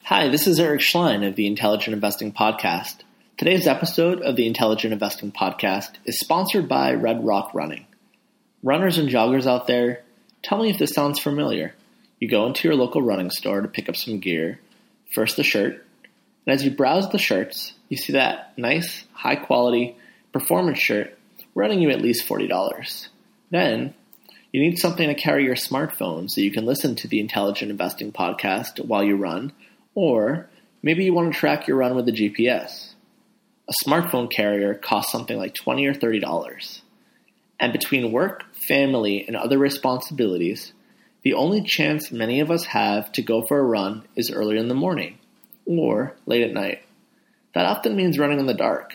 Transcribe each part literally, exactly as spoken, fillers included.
Hi, this is Eric Schlein of the Intelligent Investing Podcast. Today's episode of the Intelligent Investing Podcast is sponsored by Red Rock Running. Runners and joggers out there, tell me if this sounds familiar. You go into your local running store to pick up some gear, first the shirt, and as you browse the shirts, you see that nice, high-quality performance shirt running you at least forty dollars. Then, you need something to carry your smartphone so you can listen to the Intelligent Investing Podcast while you run, or maybe you want to track your run with a G P S. A smartphone carrier costs something like twenty dollars or thirty dollars. And between work, family, and other responsibilities, the only chance many of us have to go for a run is early in the morning or late at night. That often means running in the dark.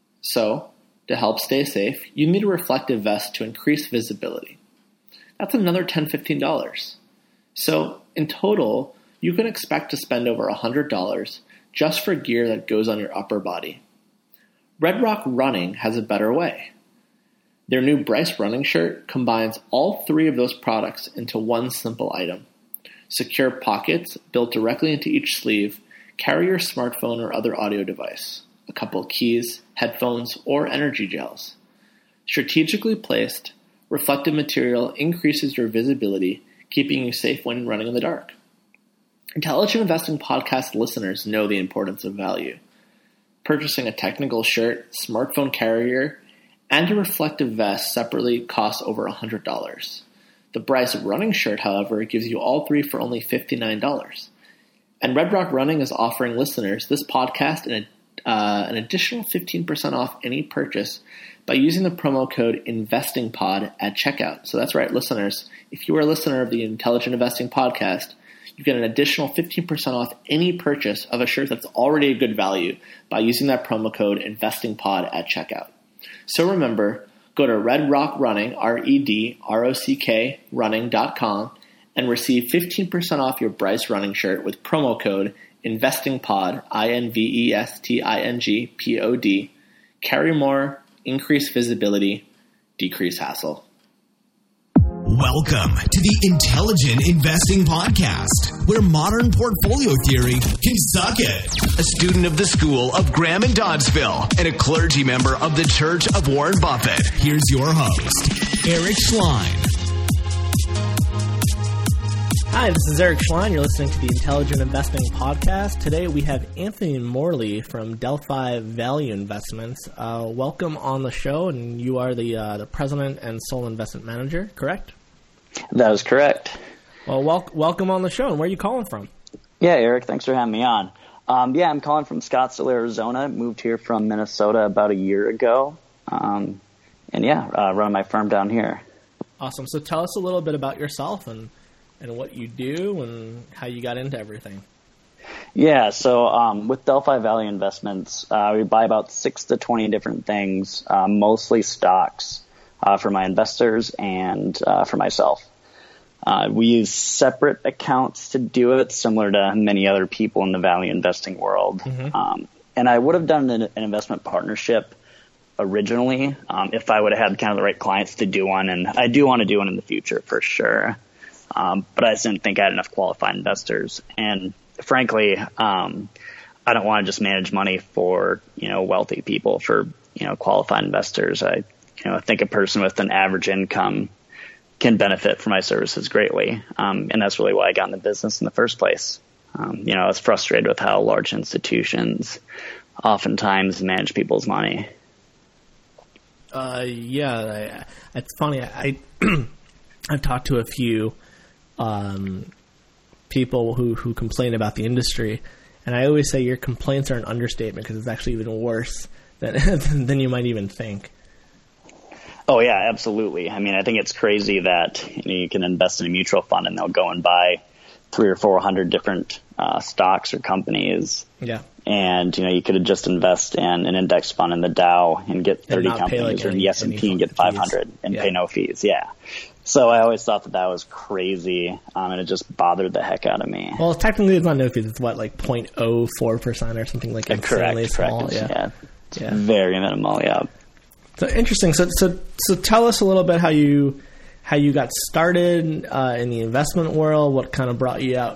So, to help stay safe, you need a reflective vest to increase visibility. That's another ten dollars, fifteen dollars. So, in total, you can expect to spend over one hundred dollars just for gear that goes on your upper body. Red Rock Running has a better way. Their new Bryce running shirt combines all three of those products into one simple item. Secure pockets built directly into each sleeve carry your smartphone or other audio device, a couple of keys, headphones, or energy gels. Strategically placed, reflective material increases your visibility, keeping you safe when running in the dark. Intelligent Investing Podcast listeners know the importance of value. Purchasing a technical shirt, smartphone carrier, and a reflective vest separately costs over one hundred dollars. The Bryce running shirt, however, gives you all three for only fifty-nine dollars. And Red Rock Running is offering listeners this podcast an, uh, an additional fifteen percent off any purchase by using the promo code INVESTINGPOD at checkout. So that's right, listeners. If you are a listener of the Intelligent Investing Podcast, you get an additional fifteen percent off any purchase of a shirt that's already a good value by using that promo code INVESTINGPOD at checkout. So remember, go to Red Rock Running, R E D R O C K, running dot com, and receive fifteen percent off your Bryce running shirt with promo code INVESTINGPOD, I N V E S T I N G P O D. Carry more, increase visibility, decrease hassle. Welcome to the Intelligent Investing Podcast, where modern portfolio theory can suck it. A student of the School of Graham and Doddsville and a clergy member of the Church of Warren Buffett. Here's your host, Eric Schlein. Hi, this is Eric Schlein. You're listening to the Intelligent Investing Podcast. Today we have Anthony Morley from Delphi Value Investments. Uh, welcome on the show, and you are the uh, the president and sole investment manager, correct? That is correct. Well, wel- welcome on the show. And where are you calling from? Yeah, Eric, thanks for having me on. Um, yeah, I'm calling from Scottsdale, Arizona. Moved here from Minnesota about a year ago. Um, and yeah, uh, running my firm down here. Awesome. So tell us a little bit about yourself and, and what you do and how you got into everything. Yeah, so um, with Delphi Value Investments, uh, we buy about six to twenty different things, uh, mostly stocks. Uh, for my investors and uh, for myself. Uh, we use separate accounts to do it, similar to many other people in the value investing world. Mm-hmm. Um, and I would have done an, an investment partnership originally um, if I would have had kind of the right clients to do one. And I do want to do one in the future for sure. Um, but I just didn't think I had enough qualified investors. And frankly, um, I don't want to just manage money for, you know, wealthy people, for, you know, qualified investors. I You know, I think a person with an average income can benefit from my services greatly. Um, and that's really why I got in the business in the first place. Um, you know, I was frustrated with how large institutions oftentimes manage people's money. Uh, yeah, I, it's funny. I, I've talked to a few um, people who, who complain about the industry. And I always say your complaints are an understatement because it's actually even worse than, than you might even think. Oh, yeah, absolutely. I mean, I think it's crazy that you know, you can invest in a mutual fund and they'll go and buy three or four hundred different uh, stocks or companies. Yeah. And, you know, you could have just invest in an index fund in the Dow and get thirty and companies like or in the S and P and get five hundred and yeah. pay no fees. Yeah. So I always thought that that was crazy, um, and it just bothered the heck out of me. Well, technically it's not no fees. It's what, like zero point zero four percent or something like that. Correct, small. correct. Yeah. yeah. yeah. Very minimal, yeah. So interesting. So, so, so tell us a little bit how you how you got started uh, in the investment world. What kind of brought you out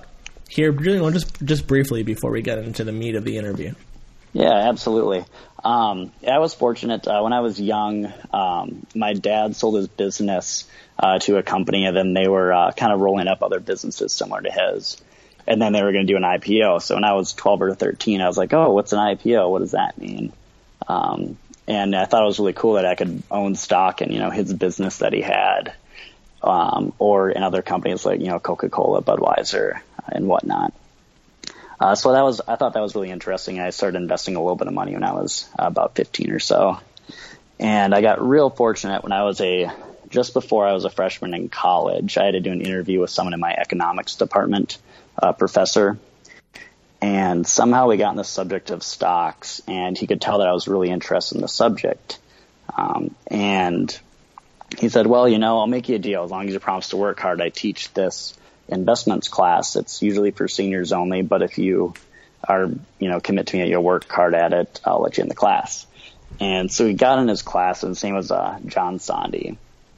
here, just just briefly before we get into the meat of the interview. Yeah, absolutely. Um, I was fortunate uh, when I was young. Um, my dad sold his business uh, to a company, and then they were uh, kind of rolling up other businesses similar to his. And then they were going to do an I P O. So when I was twelve or thirteen, I was like, "Oh, what's an I P O? What does that mean?" Um, and I thought it was really cool that I could own stock in, you know, his business that he had, um, or in other companies like, you know, Coca-Cola, Budweiser, and whatnot. Uh, so that was, I thought that was really interesting. I started investing a little bit of money when I was uh, about fifteen or so. And I got real fortunate when I was a, just before I was a freshman in college, I had to do an interview with someone in my economics department, a professor. And somehow we got on the subject of stocks, and he could tell that I was really interested in the subject. Um, and he said, well, you know, I'll make you a deal as long as you promise to work hard. I teach this investments class. It's usually for seniors only, but if you are, you know, commit to me that you'll work hard at it, I'll let you in the class. And so he got in his class, and his name was uh, John Sondy.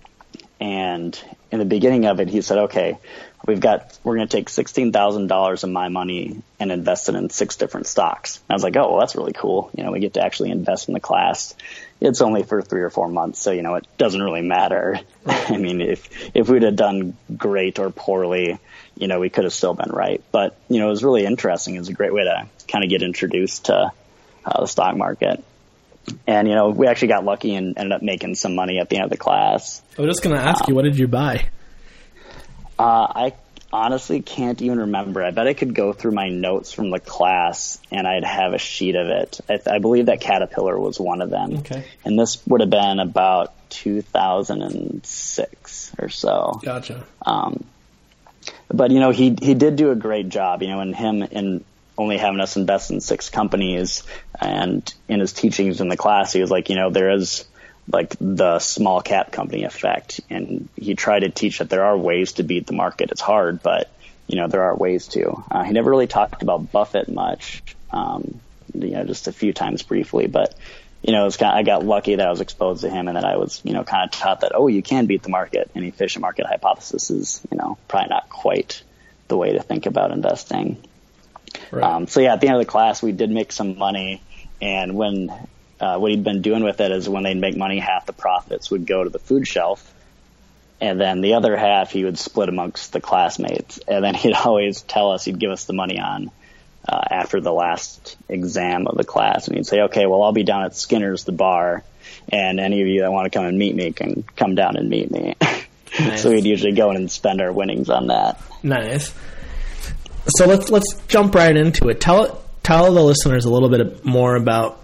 And in the beginning of it, he said, okay, we've got, we're going to take sixteen thousand dollars of my money and invest it in six different stocks. And I was like, oh, well, that's really cool. You know, we get to actually invest in the class. It's only for three or four months, so, you know, it doesn't really matter. I mean, if, if we'd have done great or poorly, you know, we could have still been right. But, you know, it was really interesting. It was a great way to kind of get introduced to uh, the stock market. And, you know, we actually got lucky and ended up making some money at the end of the class. I was just going to ask um, you, what did you buy? Uh, I honestly can't even remember. I bet I could go through my notes from the class and I'd have a sheet of it. I, I believe that Caterpillar was one of them. Okay. And this would have been about two thousand six or so. Gotcha. Um, but, you know, he he did do a great job, you know, and him in only having us invest in six companies, and in his teachings in the class, he was like, you know, there is like the small cap company effect. And he tried to teach that there are ways to beat the market. It's hard, but, you know, there are ways to. Uh, he never really talked about Buffett much, um, you know, just a few times briefly. But, you know, it was kind of, I got lucky that I was exposed to him and that I was, you know, kind of taught that, oh, you can beat the market. Any efficient market hypothesis is, you know, probably not quite the way to think about investing. Right. Um, so, yeah, at the end of the class, we did make some money. And when Uh, what he'd been doing with it is when they'd make money, half the profits would go to the food shelf, and then the other half he would split amongst the classmates. And then he'd always tell us, he'd give us the money on uh, after the last exam of the class, and he'd say, okay, well, I'll be down at Skinner's, the bar, and any of you that want to come and meet me can come down and meet me. Nice. So we'd usually go in and spend our winnings on that. Nice. So let's let's jump right into it. Tell tell the listeners a little bit more about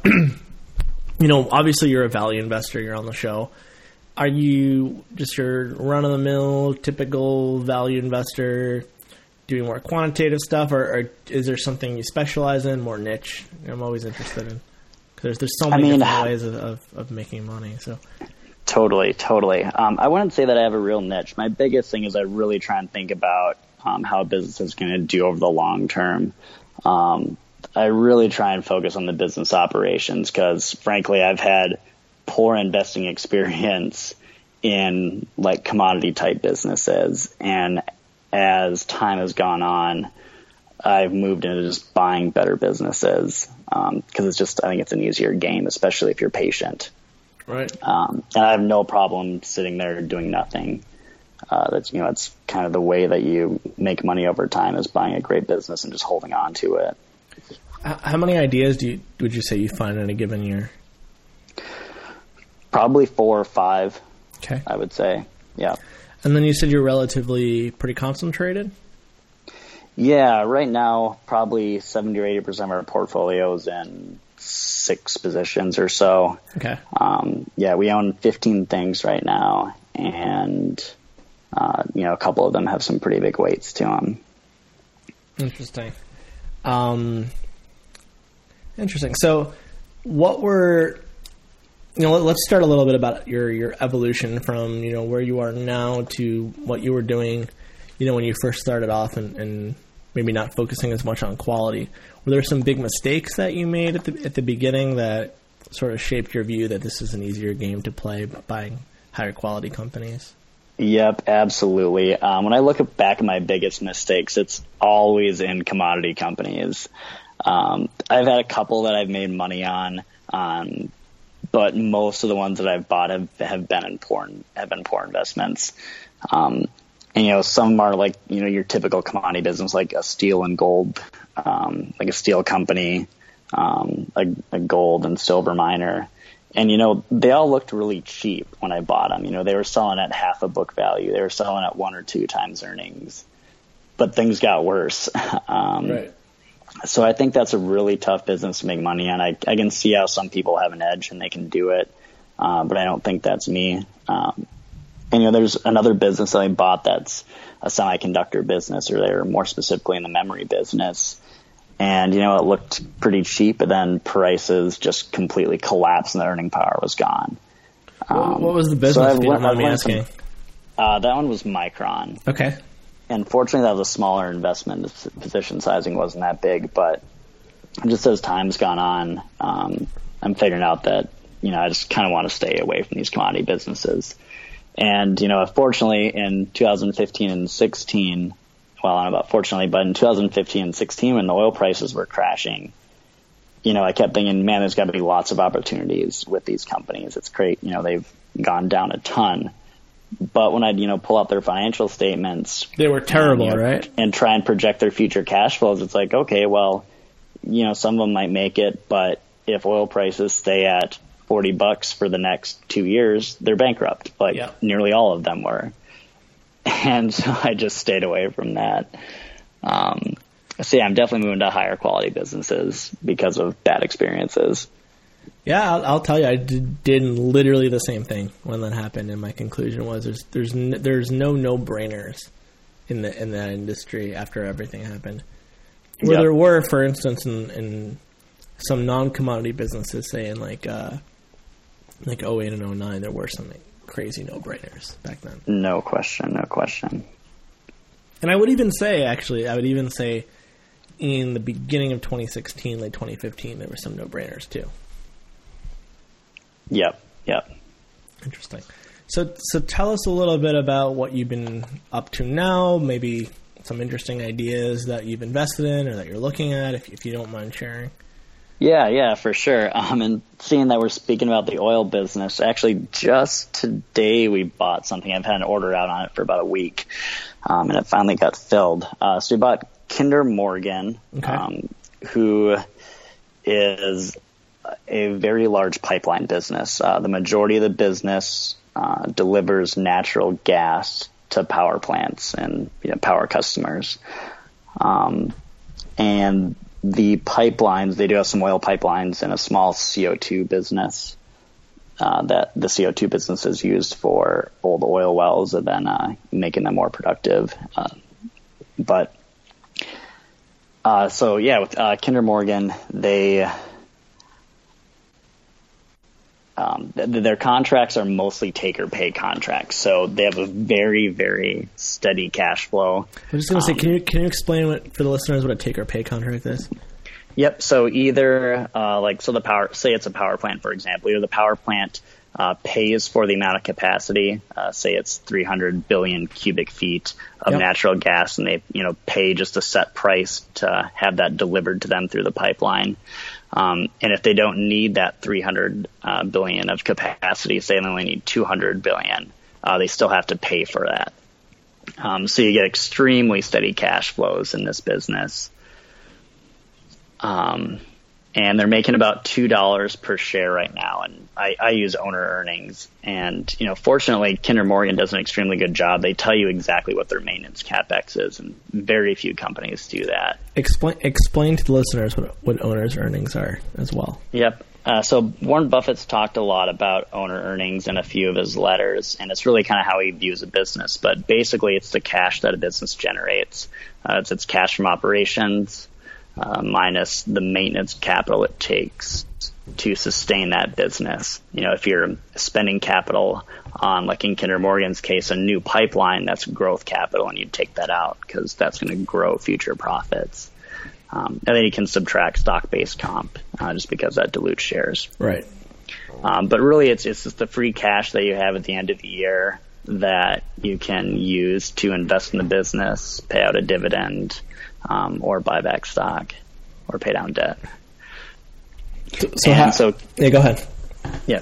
you know, obviously you're a value investor, you're on the show. Are you just your run-of-the-mill, typical value investor doing more quantitative stuff, or, or is there something you specialize in, more niche? I'm always interested in, because there's, there's so many I mean, different ways of, of, of making money. So Totally, totally. Um, I wouldn't say that I have a real niche. My biggest thing is I really try and think about um, how a business is going to do over the long term. Um I really try and focus on the business operations because, frankly, I've had poor investing experience in like commodity type businesses. And as time has gone on, I've moved into just buying better businesses because um, it's just, I think it's an easier game, especially if you're patient. Right. Um, and I have no problem sitting there doing nothing. Uh, that's, you know, it's kind of the way that you make money over time is buying a great business and just holding on to it. How many ideas do you, would you say you find in a given year? Probably four or five. Okay. I would say. Yeah. And then you said you're relatively pretty concentrated? Yeah. Right now, probably seventy or eighty percent of our portfolios in six positions or so. Okay. Um, yeah, we own fifteen things right now. And, uh, you know, a couple of them have some pretty big weights to them. Interesting. Um, Interesting. So what were, you know, let's start a little bit about your, your evolution from, you know, where you are now to what you were doing, you know, when you first started off and, and maybe not focusing as much on quality. Were there some big mistakes that you made at the, at the beginning that sort of shaped your view that this is an easier game to play buying higher quality companies? Yep, absolutely. Um, when I look back at my biggest mistakes, it's always in commodity companies. Um, I've had a couple that I've made money on, um, but most of the ones that I've bought have, have been in poor, have been poor investments. Um, and, you know, some are like, you know, your typical commodity business, like a steel and gold, um, like a steel company, um, a, a gold and silver miner. And, you know, they all looked really cheap when I bought them. You know, they were selling at half a book value. They were selling at one or two times earnings. But things got worse. um, right. So I think that's a really tough business to make money on. I, I can see how some people have an edge and they can do it, uh, but I don't think that's me. Um, and, you know, there's another business that I bought that's a semiconductor business, or they're more specifically in the memory business. And, you know, it looked pretty cheap, but then prices just completely collapsed and the earning power was gone. Um, what was the business, so if you don't mind me asking? Some, uh, that one was Micron. Okay. And fortunately, that was a smaller investment. The position sizing wasn't that big, but just as time's gone on, um, I'm figuring out that, you know, I just kind of want to stay away from these commodity businesses. And, you know, fortunately, in two thousand fifteen and sixteen, well, I don't know about fortunately, but in two thousand fifteen and sixteen, when the oil prices were crashing, you know, I kept thinking, man, there's got to be lots of opportunities with these companies. It's great. You know, they've gone down a ton. But when I'd, you know, pull out their financial statements, they were terrible, and, you know, right? And try and project their future cash flows, it's like, okay, well, you know, some of them might make it, but if oil prices stay at forty bucks for the next two years, they're bankrupt. Like yeah. nearly all of them were. And so I just stayed away from that. Um, so yeah, I'm definitely moving to higher quality businesses because of bad experiences. Yeah, I'll, I'll tell you, I did, did literally the same thing when that happened, and my conclusion was there's there's n- there's no no brainers in the in that industry after everything happened. Where yep. there were, for instance, in, in some non commodity businesses, say in like uh, like oh eight and oh nine, there were some crazy no brainers back then. No question, no question. And I would even say, actually, I would even say in the beginning of twenty sixteen, late twenty fifteen, there were some no brainers too. Yep, yep. Interesting. So so tell us a little bit about what you've been up to now, maybe some interesting ideas that you've invested in or that you're looking at, if if you don't mind sharing. Yeah, yeah, for sure. Um, and seeing that we're speaking about the oil business, actually just today we bought something. I've had an order out on it for about a week, um, and it finally got filled. Uh, so we bought Kinder Morgan, okay. um, who is a very large pipeline business. Uh, the majority of the business uh, delivers natural gas to power plants and you know, power customers. Um, and the pipelines, they do have some oil pipelines and a small C O two business uh, that the C O two business is used for old oil wells and then uh, making them more productive. Uh, but uh, so, yeah, with uh, Kinder Morgan, they... Um, th- their contracts are mostly take-or-pay contracts, so they have a very, very steady cash flow. I'm just going to um, say, can you can you explain what, for the listeners what a take-or-pay contract is? Yep. So either uh, like so the power, say it's a power plant, for example, either the power plant uh, pays for the amount of capacity, uh, say it's three hundred billion cubic feet of yep. natural gas, and they you know pay just a set price to have that delivered to them through the pipeline. Um, and if they don't need that three hundred uh, billion of capacity, say they only need two hundred billion, uh, they still have to pay for that. Um, so you get extremely steady cash flows in this business. Um, and they're making about two dollars per share right now. And I, I use owner earnings. And, you know, fortunately, Kinder Morgan does an extremely good job. They tell you exactly what their maintenance CapEx is, and very few companies do that. Explain explain to the listeners what, what owner's earnings are as well. Yep. Uh, so Warren Buffett's talked a lot about owner earnings in a few of his letters, and it's really kind of how he views a business. But basically, it's the cash that a business generates. Uh, it's its cash from operations uh, minus the maintenance capital it takes to sustain that business. You know, if you're spending capital on, like in Kinder Morgan's case, a new pipeline, that's growth capital, and you take that out because that's going to grow future profits. Um, and then you can subtract stock-based comp uh, just because that dilutes shares. Right. Um, but really, it's it's just the free cash that you have at the end of the year that you can use to invest in the business, pay out a dividend, um, or buy back stock or pay down debt. So, so, how, so yeah, go ahead. Yeah.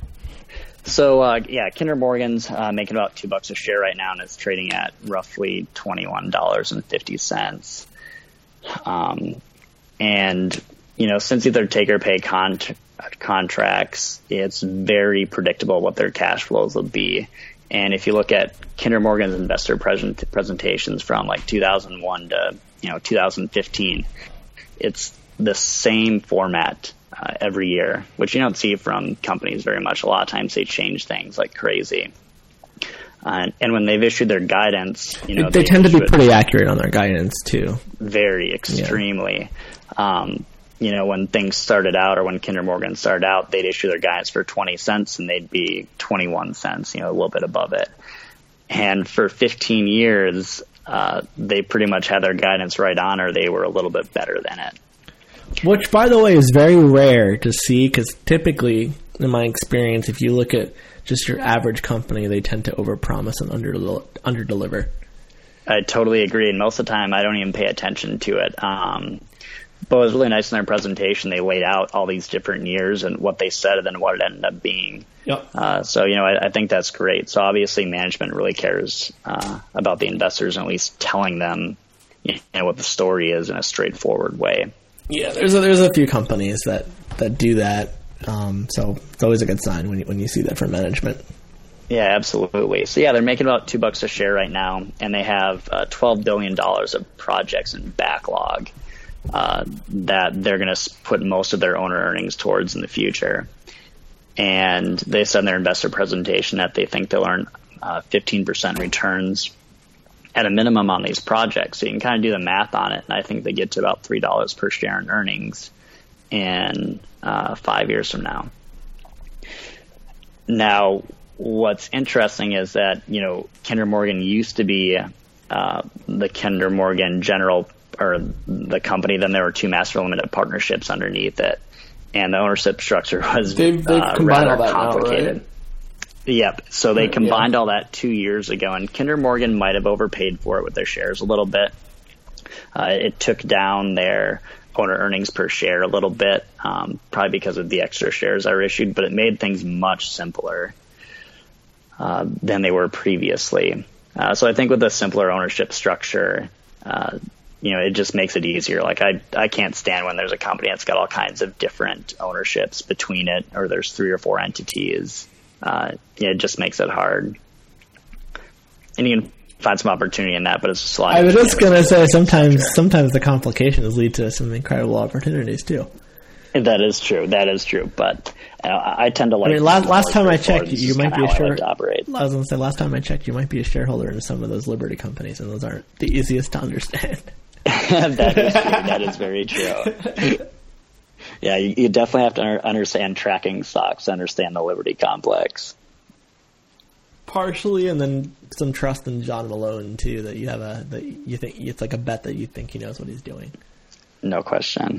So, uh, yeah, Kinder Morgan's uh, making about two bucks a share right now, and it's trading at roughly twenty-one dollars and fifty cents. Um, and, you know, since these are take-or-pay con- contracts, it's very predictable what their cash flows will be. And if you look at Kinder Morgan's investor present- presentations from like two thousand one to, you know, two thousand fifteen, it's the same format Uh, every year, which you don't see from companies very much. A lot of times they change things like crazy. Uh, and when they've issued their guidance, you know, they, they tend to be pretty accurate on their guidance too. Very extremely. Yeah. Um, you know, when things started out, or when Kinder Morgan started out, they'd issue their guidance for twenty cents and they'd be twenty-one cents, you know, a little bit above it. And for fifteen years, uh, they pretty much had their guidance right on, or they were a little bit better than it. Which, by the way, is very rare to see, because typically, in my experience, if you look at just your average company, they tend to overpromise and under underdeliver. I totally agree, and most of the time, I don't even pay attention to it. Um, but it was really nice in their presentation. They laid out all these different years and what they said and then what it ended up being. Yep. Uh, so, you know, I, I think that's great. So, obviously, management really cares uh, about the investors and at least telling them, you know, what the story is in a straightforward way. Yeah, there's a, there's a few companies that, that do that, um, so it's always a good sign when you, when you see that from management. Yeah, absolutely. So yeah, they're making about two bucks a share right now, and they have uh, twelve billion dollars of projects in backlog uh, that they're going to put most of their owner earnings towards in the future. And they said in their investor presentation that they think they'll earn uh, fifteen percent returns at a minimum on these projects. So you can kind of do the math on it. And I think they get to about three dollars per share in earnings in uh, five years from now. Now, what's interesting is that, you know, Kinder Morgan used to be uh, the Kinder Morgan General, or the company. Then there were two master limited partnerships underneath it. And the ownership structure was they've, they've uh, combined rather all that complicated. Now, right? Yep. So they combined yeah. all that two years ago, and Kinder Morgan might have overpaid for it with their shares a little bit. Uh, it took down their owner earnings per share a little bit, um, probably because of the extra shares that were issued, but it made things much simpler uh, than they were previously. Uh, so I think with a simpler ownership structure, uh, you know, it just makes it easier. Like I, I can't stand when there's a company that's got all kinds of different ownerships between it, or there's three or four entities. Uh, yeah, it just makes it hard. And you can find some opportunity in that, but it's just a lot. I was just going to say, sometimes sure. sometimes the complications lead to some incredible opportunities, too. That is true. That is true. But uh, I tend to like... I mean, last, last time I checked, you, you might be a share- I, like I was going to say, last time I checked, you might be a shareholder in some of those Liberty companies, and those aren't the easiest to understand. That is true. That is very true. Yeah, you, you definitely have to understand tracking stocks to understand the Liberty complex. Partially, and then some trust in John Malone too. That you have a that you think it's like a bet that you think he knows what he's doing. No question.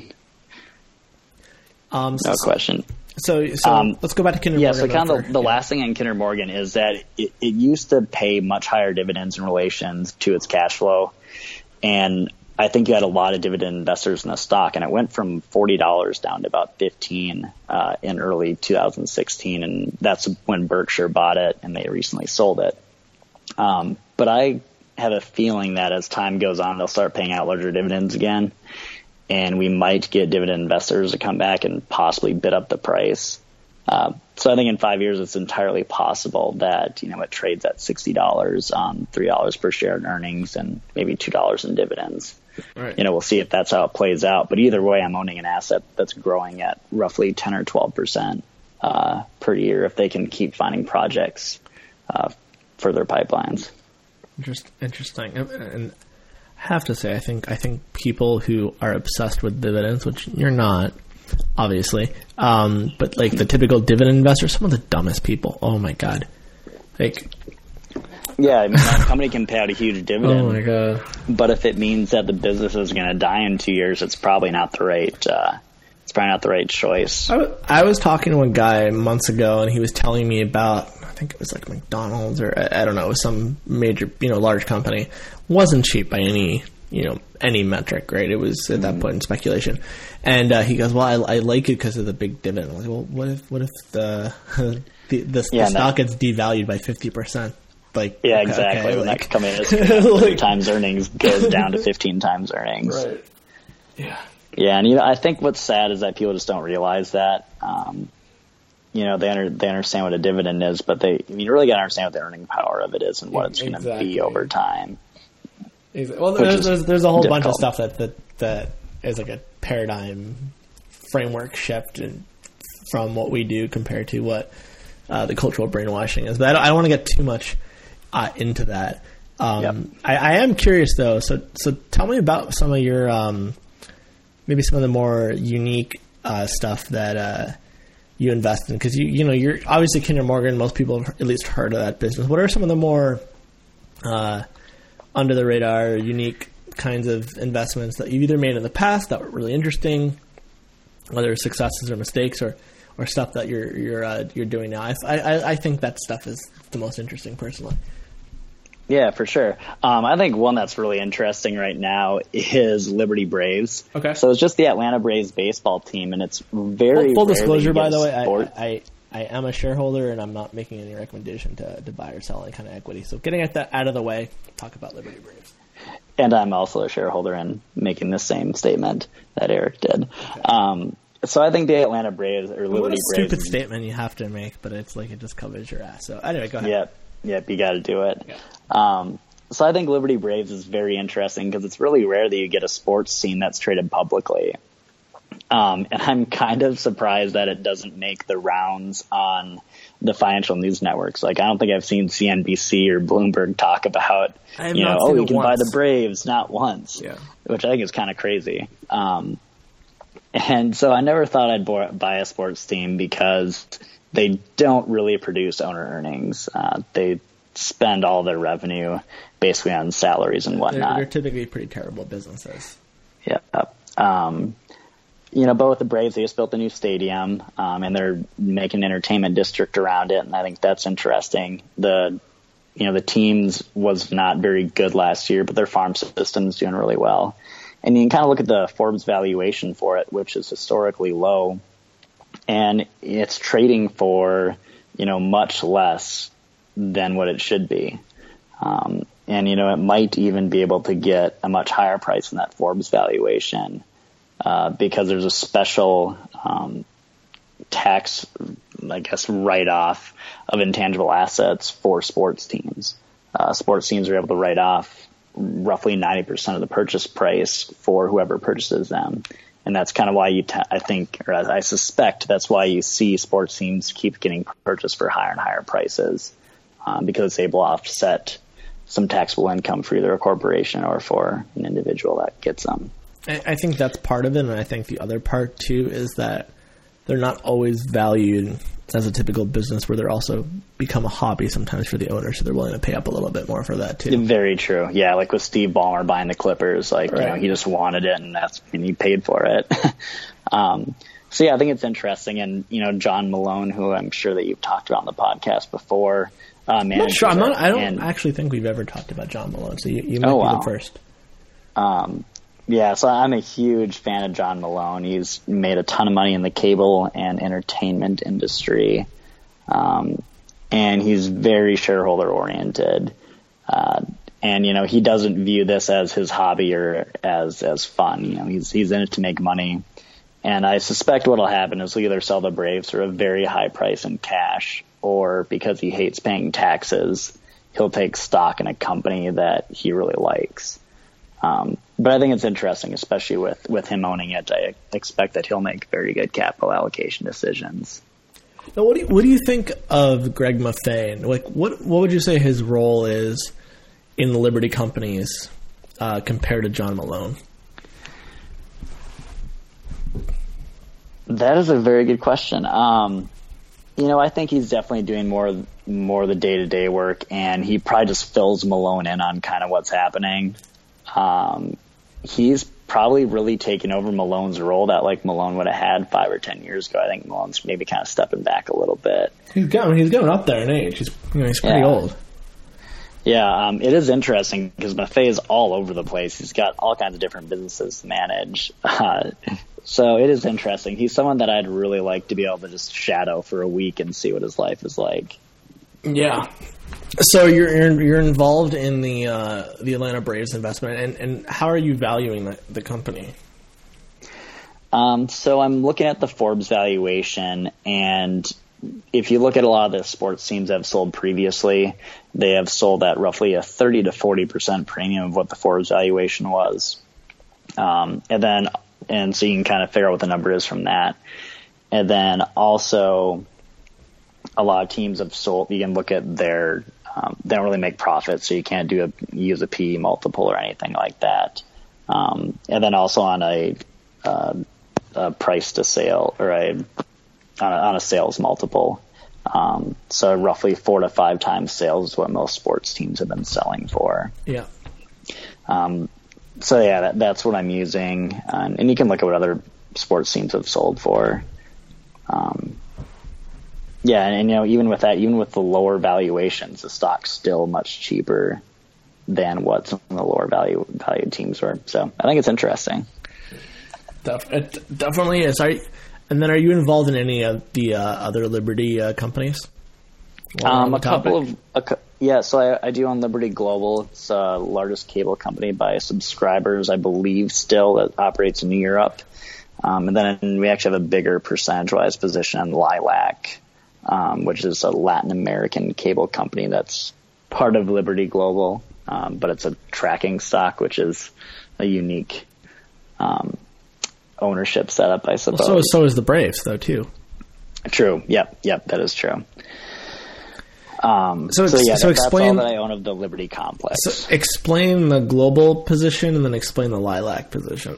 Um, so, no question. So, so um, let's go back to Kinder yeah, Morgan. Yeah, so kind of the, the yeah. last thing in Kinder Morgan is that it, it used to pay much higher dividends in relation to its cash flow, and I think you had a lot of dividend investors in the stock, and it went from forty dollars down to about fifteen dollars uh, in early two thousand sixteen, and that's when Berkshire bought it, and they recently sold it. Um, but I have a feeling that as time goes on, they'll start paying out larger dividends again, and we might get dividend investors to come back and possibly bid up the price. Uh, so I think in five years, it's entirely possible that, you know, it trades at sixty dollars on three dollars per share in earnings and maybe two dollars in dividends. Right. You know, we'll see if that's how it plays out. But either way, I'm owning an asset that's growing at roughly ten or twelve percent uh, per year if they can keep finding projects uh, for their pipelines. Just interesting. And I have to say, I think I think people who are obsessed with dividends, which you're not, obviously, um, but like the typical dividend investor, some of the dumbest people. Oh my god! Like. Yeah, I mean, that company can pay out a huge dividend. Oh my god! But if it means that the business is going to die in two years, it's probably not the right uh, it's probably not the right choice. I was, I was talking to a guy months ago, and he was telling me about, I think it was like McDonald's or I, I don't know, it was some major, you know, large company. Wasn't cheap by any, you know, any metric, right? It was at that point in speculation. And uh, he goes, well, I, I like it because of the big dividend. I'm like, well, what if what if the the, the, yeah, the stock that, gets devalued by fifty percent? Like, yeah, okay, exactly. okay, when like, that company is like, times earnings goes down to fifteen times earnings. Right. Yeah. Yeah, and you know, I think what's sad is that people just don't realize that. Um, you know, they under, they understand what a dividend is, but they I mean, you really got to understand what the earning power of it is and what it's going to exactly. be over time. Well, there's, there's, there's a whole difficult. bunch of stuff that, that that is like a paradigm framework shift in, from what we do compared to what uh, the cultural brainwashing is. But I don't, I don't want to get too much uh, into that. Um, yep. I, I am curious though. So so tell me about some of your um, maybe some of the more unique uh, stuff that uh, you invest in, because you you know you're obviously Kinder Morgan. Most people have at least heard of that business. What are some of the more uh, under the radar, unique kinds of investments that you've either made in the past that were really interesting, whether it's successes or mistakes, or, or stuff that you're you're uh, you're doing now? I, I I think that stuff is the most interesting, personally. Yeah, for sure. Um, I think one that's really interesting right now is Liberty Braves. Okay. So it's just the Atlanta Braves baseball team, and it's very Full, full rarely disclosure, you by get the a way, I, sport- I I am a shareholder, and I'm not making any recommendation to, to buy or sell any kind of equity. So getting at that out of the way, talk about Liberty Braves. And I'm also a shareholder in making the same statement that Eric did. Okay. Um, so I think the Atlanta Braves or Liberty what a Braves. Stupid statement you have to make, but it's like it just covers your ass. So anyway, go ahead. Yep, yep, you got to do it. Yeah. Um, so I think Liberty Braves is very interesting because it's really rare that you get a sports team that's traded publicly. Um, and I'm kind of surprised that it doesn't make the rounds on the financial news networks. Like, I don't think I've seen C N B C or Bloomberg talk about, you know, oh, you can buy the Braves, not once, yeah. which I think is kind of crazy. Um, and so I never thought I'd buy a sports team because they don't really produce owner earnings. Uh, they spend all their revenue basically on salaries and whatnot. They're, they're typically pretty terrible businesses. Yeah. Um, You know, but with the Braves, they just built a new stadium, um, and they're making an entertainment district around it, and I think that's interesting. The, you know, the teams was not very good last year, but their farm system's doing really well. And you can kind of look at the Forbes valuation for it, which is historically low, and it's trading for, you know, much less than what it should be. Um, and, you know, it might even be able to get a much higher price than that Forbes valuation. Uh, because there's a special um, tax, I guess, write-off of intangible assets for sports teams. Uh, sports teams are able to write off roughly ninety percent of the purchase price for whoever purchases them. And that's kind of why you, t- I think, or I suspect that's why you see sports teams keep getting purchased for higher and higher prices, um, because it's able to offset some taxable income for either a corporation or for an individual that gets them. I think that's part of it, and I think the other part, too, is that they're not always valued as a typical business where they're also become a hobby sometimes for the owner, so they're willing to pay up a little bit more for that, too. Very true. Yeah, like with Steve Ballmer buying the Clippers, like, right. you know, he just wanted it, and that's and he paid for it. um, so, yeah, I think it's interesting, and, you know, John Malone, who I'm sure that you've talked about on the podcast before. Uh, I'm not sure. I'm not, I don't and, actually think we've ever talked about John Malone, so you, you might oh, be wow. the first. Um Yeah, so I'm a huge fan of John Malone. He's made a ton of money in the cable and entertainment industry, um, and he's very shareholder oriented. Uh, and you know, he doesn't view this as his hobby or as as fun. You know, he's he's in it to make money. And I suspect what'll happen is he'll either sell the Braves for a very high price in cash, or because he hates paying taxes, he'll take stock in a company that he really likes. Um, but I think it's interesting, especially with, with him owning it. I expect that he'll make very good capital allocation decisions. Now, what do you, what do you think of Greg Maffei? Like, what what would you say his role is in the Liberty companies uh, compared to John Malone? That is a very good question. Um, you know, I think he's definitely doing more more of the day to day work, and he probably just fills Malone in on kind of what's happening. Um, he's probably really taken over Malone's role that like Malone would have had five or ten years ago. I think Malone's maybe kind of stepping back a little bit. He's going, he's going up there in age. He's, you know, he's pretty yeah. old. Yeah, um, it is interesting because Maffei is all over the place. He's got all kinds of different businesses to manage. Uh, so it is interesting. He's someone that I'd really like to be able to just shadow for a week and see what his life is like. Yeah. So you're you're, you're involved in the uh, the Atlanta Braves investment, and, and how are you valuing the, the company? Um, so I'm looking at the Forbes valuation, and if you look at a lot of the sports teams that have sold previously, they have sold at roughly a thirty to forty percent premium of what the Forbes valuation was. Um, and then, and so you can kind of figure out what the number is from that. And then also a lot of teams have sold, you can look at their, um, they don't really make profits, so you can't do a, use a P E multiple or anything like that. Um, and then also on a, uh, a price to sale or a, On a, on a sales multiple. Um, so roughly four to five times sales is what most sports teams have been selling for. Yeah. Um, so yeah, that, that's what I'm using. Um, and you can look at what other sports teams have sold for. Um, yeah. And, and, you know, even with that, even with the lower valuations, the stock's still much cheaper than what some of the lower value valued teams were. So I think it's interesting. Def- it definitely is. Are you- And then are you involved in any of the uh, other Liberty uh, companies? Um, a couple of, a, yeah, so I, I do own Liberty Global. It's the uh, largest cable company by subscribers, I believe, still, that operates in Europe. Um, and then we actually have a bigger percentage-wise position in Lilac, um, which is a Latin American cable company that's part of Liberty Global, um, but it's a tracking stock, which is a unique um ownership setup, I suppose. Well, so so is the Braves, though, too. True. Yep. Yep. That is true. Um, so, so yeah, so that, explain, that's all that I own of the Liberty complex. So explain the global position and then explain the Lilac position.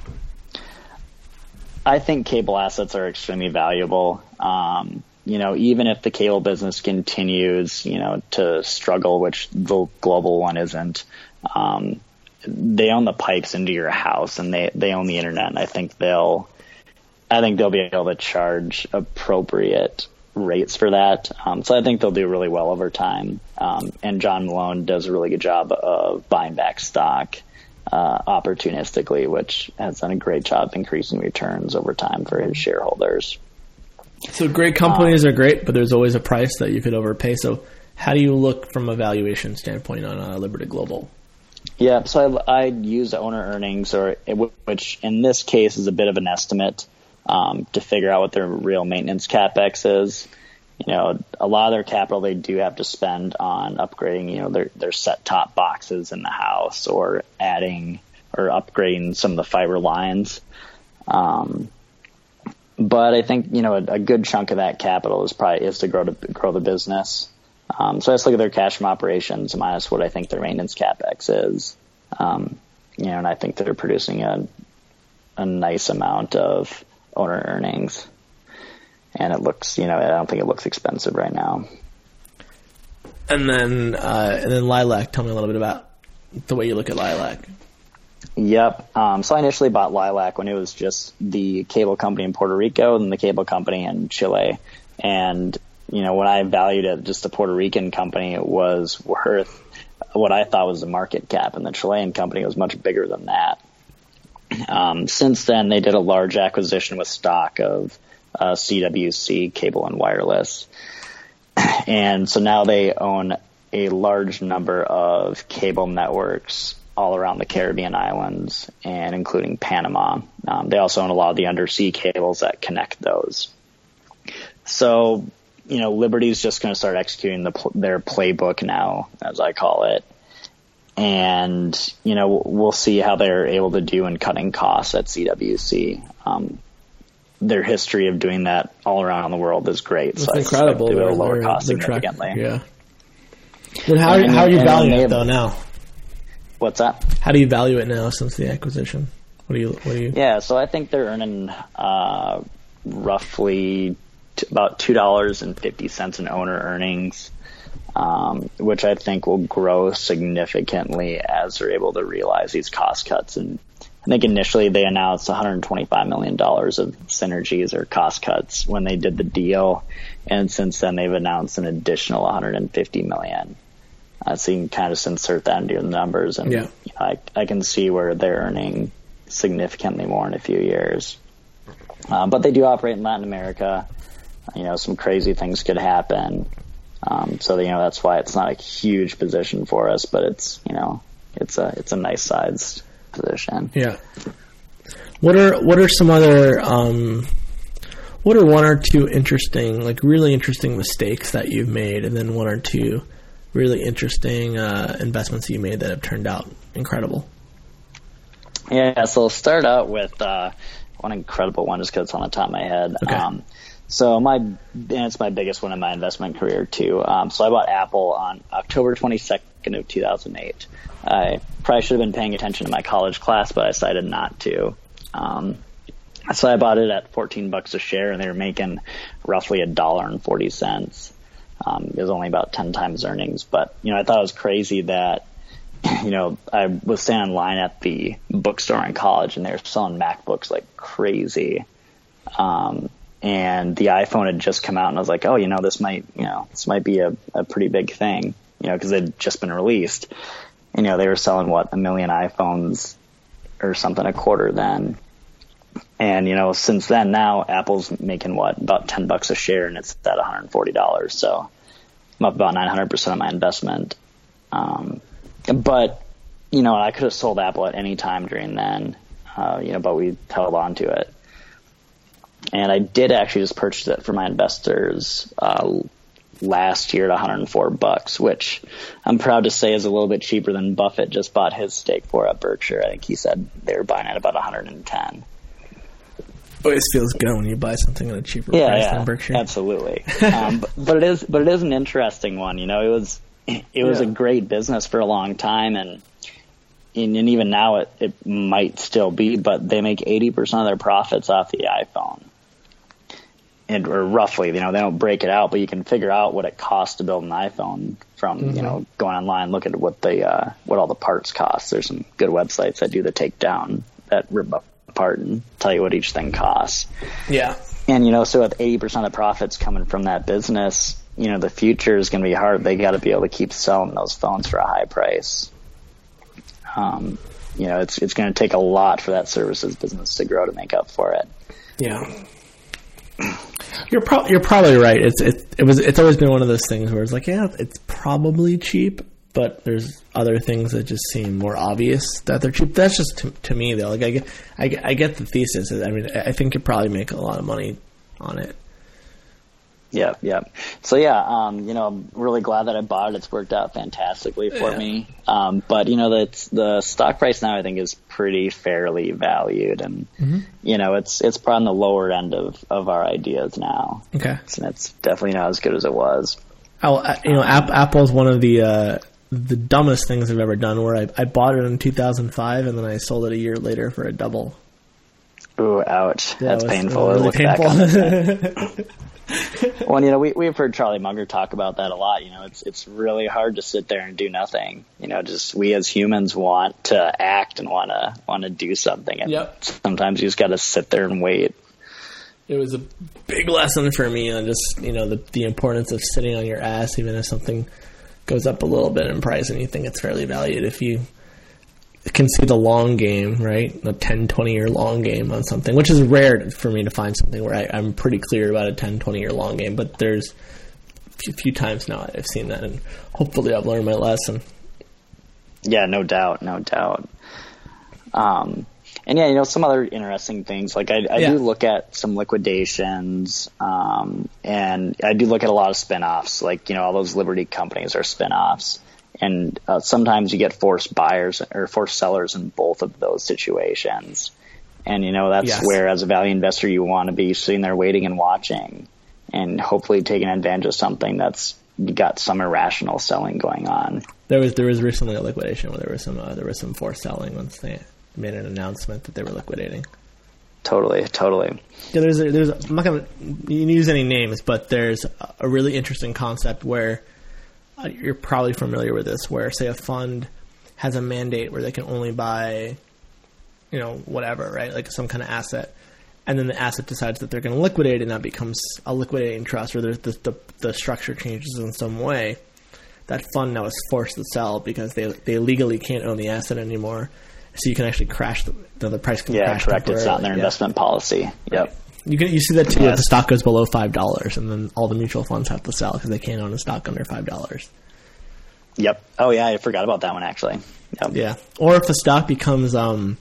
I think cable assets are extremely valuable. Um, you know, even if the cable business continues, you know, to struggle, which the global one isn't, um, they own the pipes into your house and they, they own the internet. And I think they'll, I think they'll be able to charge appropriate rates for that. Um, so I think they'll do really well over time. Um, and John Malone does a really good job of buying back stock, uh, opportunistically, which has done a great job of increasing returns over time for his shareholders. So great companies um, are great, but there's always a price that you could overpay. So how do you look from a valuation standpoint on uh, Liberty Global? Yeah, so I, I use owner earnings, or which in this case is a bit of an estimate um, to figure out what their real maintenance capex is. You know, a lot of their capital they do have to spend on upgrading, you know, their their set-top boxes in the house, or adding or upgrading some of the fiber lines. Um, but I think, you know, a, a good chunk of that capital is probably is to grow to grow the business. Um, so I just look at their cash from operations minus what I think their maintenance capex is. Um, you know, and I think they're producing a a nice amount of owner earnings. And it looks, you know, I don't think it looks expensive right now. And then, uh, and then Lilac, tell me a little bit about the way you look at Lilac. Yep. Um, so I initially bought Lilac when it was just the cable company in Puerto Rico and the cable company in Chile. And, you know, when I valued it, just a Puerto Rican company, it was worth what I thought was the market cap, and the Chilean company was much bigger than that. Um, since then, they did a large acquisition with stock of uh, C W C Cable and Wireless. And so now they own a large number of cable networks all around the Caribbean islands, and including Panama. Um, they also own a lot of the undersea cables that connect those. So, you know, Liberty's just going to start executing the, their playbook now, as I call it. And, you know, we'll see how they're able to do in cutting costs at C W C. Um, their history of doing that all around the world is great. That's so incredible. They will lower they're, costs they're significantly. Track, yeah. But how, and, how are you valuing it, though, now? What's that? How do you value it now since the acquisition? What do you, what do you? Yeah, so I think they're earning uh, roughly t- about two dollars and fifty cents in owner earnings, um, which I think will grow significantly as they're able to realize these cost cuts and I think initially they announced one hundred twenty-five million dollars of synergies or cost cuts when they did the deal. And since then they've announced an additional one hundred fifty million. Uh, so you can kind of just insert that into the numbers, and yeah. you know, I, I can see where they're earning significantly more in a few years. Um, but they do operate in Latin America. You know, some crazy things could happen. Um, so, you know, that's why it's not a huge position for us, but it's, you know, it's a, it's a nice sized position. Yeah. What are, what are some other, um, what are one or two interesting, like really interesting mistakes that you've made, and then one or two really interesting, uh, investments that you made that have turned out incredible? Yeah. So I'll start out with, uh, one incredible one just because it's on the top of my head. Okay. Um, So my, and it's my biggest one in my investment career too. Um, so I bought Apple on October twenty-second of two thousand eight. I probably should have been paying attention to my college class, but I decided not to. Um, so I bought it at fourteen bucks a share, and they were making roughly a dollar and forty cents. Um, it was only about ten times earnings, but you know, I thought it was crazy that, you know, I was standing in line at the bookstore in college, and they were selling MacBooks like crazy. Um, And the iPhone had just come out, and I was like, oh, you know, this might, you know, this might be a, a pretty big thing, you know, because they'd just been released. And, you know, they were selling, what, a million iPhones or something a quarter then. And, you know, since then, now Apple's making, what, about ten bucks a share, and it's at one hundred forty dollars. So I'm up about nine hundred percent of my investment. Um, but, you know, I could have sold Apple at any time during then, uh, you know, but we held on to it. And I did actually just purchase it for my investors uh, last year at one hundred four bucks, which I'm proud to say is a little bit cheaper than Buffett just bought his stake for at Berkshire. I think he said they were buying at about one hundred ten. Always feels good when you buy something at a cheaper yeah, price yeah, than Berkshire. Absolutely. um, but, but it is, but it is an interesting one. You know, it was it was yeah. a great business for a long time, and and, and even now it, it might still be. But they make eighty percent of their profits off the iPhone. And, or roughly, you know, they don't break it out, but you can figure out what it costs to build an iPhone from, mm-hmm. you know, going online, look at what the, uh, what all the parts cost. There's some good websites that do the takedown that rip apart and tell you what each thing costs. Yeah. And, you know, so with eighty percent of the profits coming from that business, you know, the future is going to be hard. They got to be able to keep selling those phones for a high price. Um, you know, it's, it's going to take a lot for that services business to grow to make up for it. Yeah. You're probably you're probably right. It's it it was it's always been one of those things where it's like, yeah, it's probably cheap, but there's other things that just seem more obvious that they're cheap. That's just to, to me though. Like I get I get, I get the thesis. I mean, I think you probably make a lot of money on it. Yeah, yeah. So yeah, um, you know, I'm really glad that I bought it. It's worked out fantastically for yeah. me. Um, but you know, that's the stock price now I think is pretty fairly valued, and mm-hmm. you know, it's it's probably on the lower end of, of our ideas now. Okay, and it's definitely not as good as it was. Oh, you know, App, Apple's one of the uh, the dumbest things I've ever done. Where I I bought it in two thousand five and then I sold it a year later for a double. Ooh, ouch! Yeah, that's it was painful. Really look painful. Back on it. Well, you know, we, we've heard Charlie Munger talk about that a lot. You know, it's it's really hard to sit there and do nothing. You know, just we as humans want to act and want to want to do something, and yep. sometimes you just got to sit there and wait. It was a big lesson for me on just, you know, the the importance of sitting on your ass, even if something goes up a little bit in price and you think it's fairly valued. If you can see the long game, right? The ten, twenty year long game on something, which is rare for me to find something where I, I'm pretty clear about a ten, twenty year long game, but there's a few, few times now I've seen that, and hopefully I've learned my lesson. Yeah, no doubt, no doubt. Um, and yeah, you know, some other interesting things, like I, I yeah. do look at some liquidations, um, and I do look at a lot of spinoffs, like, you know, all those Liberty companies are spinoffs. And uh, sometimes you get forced buyers or forced sellers in both of those situations. And, you know, that's yes. where, as a value investor, you want to be sitting there waiting and watching and hopefully taking advantage of something that's got some irrational selling going on. There was there was recently a liquidation where there was some uh, there was some forced selling once they made an announcement that they were liquidating. Totally, totally. Yeah, there's a, there's a, I'm not going to use any names, but there's a really interesting concept where Uh, you're probably familiar with this, where, say, a fund has a mandate where they can only buy you know, whatever, right? Like some kind of asset. And then the asset decides that they're going to liquidate, and that becomes a liquidating trust, or the, the, the structure changes in some way. That fund now is forced to sell because they they legally can't own the asset anymore. So you can actually crash the, the, the price can yeah, crash. Correct. It's not in their yeah. investment policy. Yep. You can you see that too. Yes. If the stock goes below five dollars, and then all the mutual funds have to sell because they can't own a stock under five dollars. Yep. Oh yeah, I forgot about that one actually. Yep. Yeah. Or if the stock becomes um.